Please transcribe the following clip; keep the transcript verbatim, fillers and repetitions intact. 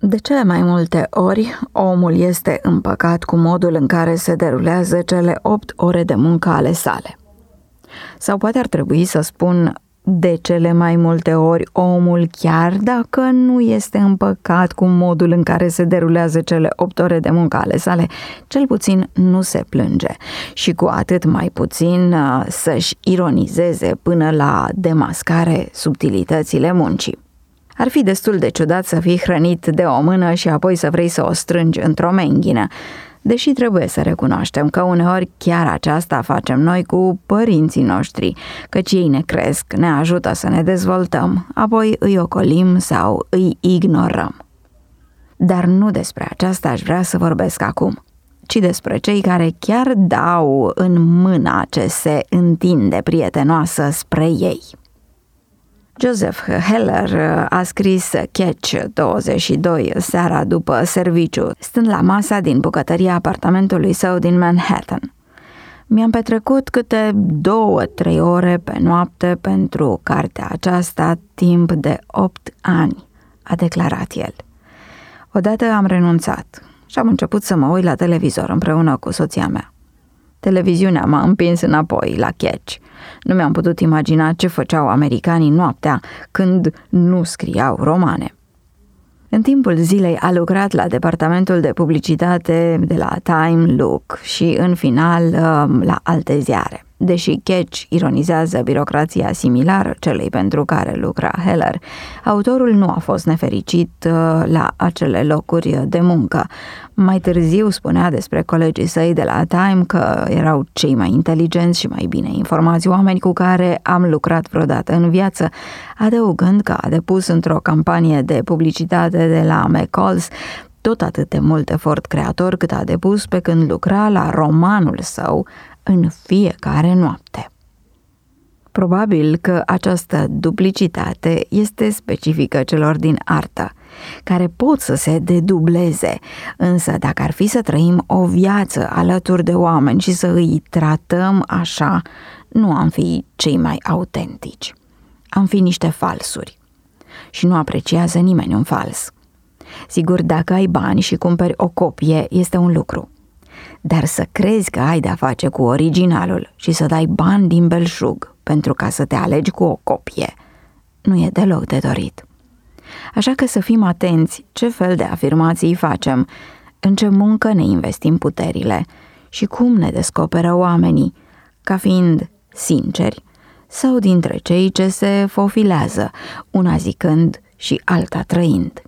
De cele mai multe ori, omul este împăcat cu modul în care se derulează cele opt ore de muncă ale sale. Sau poate ar trebui să spun, de cele mai multe ori, omul, chiar dacă nu este împăcat cu modul în care se derulează cele opt ore de muncă ale sale, cel puțin nu se plânge și cu atât mai puțin să-și ironizeze până la demascare subtilitățile muncii. Ar fi destul de ciudat să fii hrănit de o mână și apoi să vrei să o strângi într-o menghină, deși trebuie să recunoaștem că uneori chiar aceasta facem noi cu părinții noștri, căci ei ne cresc, ne ajută să ne dezvoltăm, apoi îi ocolim sau îi ignorăm. Dar nu despre aceasta aș vrea să vorbesc acum, ci despre cei care chiar dau în mâna ce se întinde prietenoasă spre ei. Joseph Heller a scris Catch douăzeci și doi seara după serviciu, stând la masa din bucătăria apartamentului său din Manhattan. Mi-am petrecut câte două, trei ore pe noapte pentru cartea aceasta timp de opt ani, a declarat el. Odată am renunțat și am început să mă uit la televizor împreună cu soția mea. Televiziunea m-a împins înapoi la Catch. Nu mi-am putut imagina ce făceau americanii noaptea când nu scriau romane. În timpul zilei a lucrat la departamentul de publicitate de la Time Look și în final la alte ziare. Deși Catch ironizează birocrația similară celei pentru care lucra Heller, autorul nu a fost nefericit la acele locuri de muncă. Mai târziu spunea despre colegii săi de la Time că erau cei mai inteligenți și mai bine informați oameni cu care am lucrat vreodată în viață, adăugând că a depus într-o campanie de publicitate de la McCall's tot atât de mult efort creator cât a depus pe când lucra la romanul său în fiecare noapte. Probabil că această duplicitate este specifică celor din artă, care pot să se dedubleze, însă dacă ar fi să trăim o viață alături de oameni și să îi tratăm așa, nu am fi cei mai autentici. Am fi niște falsuri. Și nu apreciază nimeni un fals. Sigur, dacă ai bani și cumperi o copie, este un lucru. Dar să crezi că ai de-a face cu originalul și să dai bani din belșug pentru ca să te alegi cu o copie, nu e deloc de dorit. Așa că să fim atenți ce fel de afirmații facem, în ce muncă ne investim puterile și cum ne descoperă oamenii, ca fiind sinceri sau dintre cei ce se fofilează, una zicând și alta trăind.